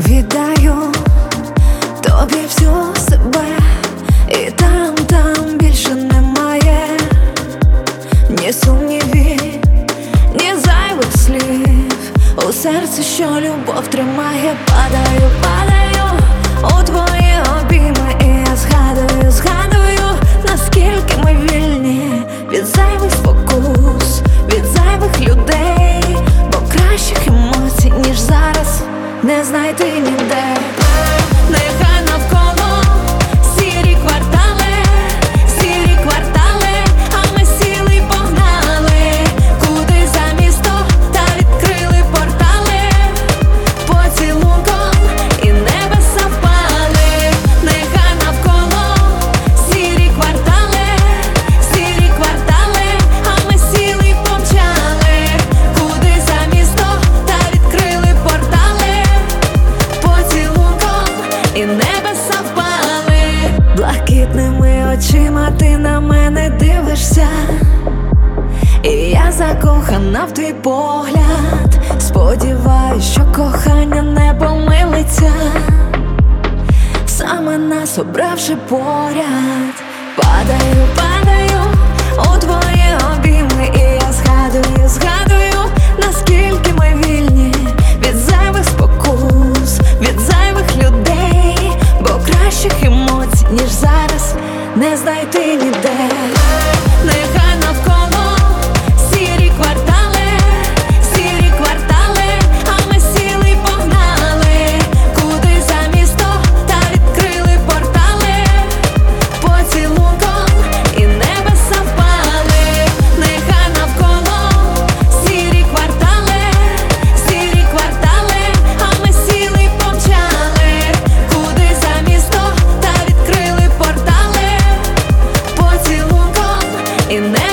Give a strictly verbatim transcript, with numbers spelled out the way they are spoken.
віддаю тобі всю себе, і там, там більше немає ні сумнівів, ні зайвих слів. У серці, що любов тримає, падаю, падаю у твої обійми, і я згадую, згадую, наскільки ми вільні від зайвих спокус, від зайвих людей, бо кращих емоцій, ніж зараз, не знайти ніде. Нехай навколо сірі квартали, сірі квартали, а ми сіли й погнали куди за місто, та відкрили портали поцілунком, і небеса впали. Нехай навколо сірі квартали, сірі квартали, а ми сіли й помчали куди за місто, та відкрили портали поцілунком, і небеса впали. Блакитними очима ти на мене дивишся, і я закохана в твій погляд. Сподіваюсь, що кохання не помилиться, саме нас обравши поряд. Падаю, падаю у твої обійми, і я згадую, згадую, наскільки ми вільні від зайвих спокус, від зайвих людей, бо кращих емоцій, ніж зараз, не знайти ніде. Нехай навколо сірі квартали, сірі квартали, а ми сіли й погнали куди за місто, та відкрили портали поцілунком, і небеса впали. Нехай навколо сірі квартали, сірі квартали, а ми сіли й помчали куди за місто, та відкрили портали поцілунком, і небеса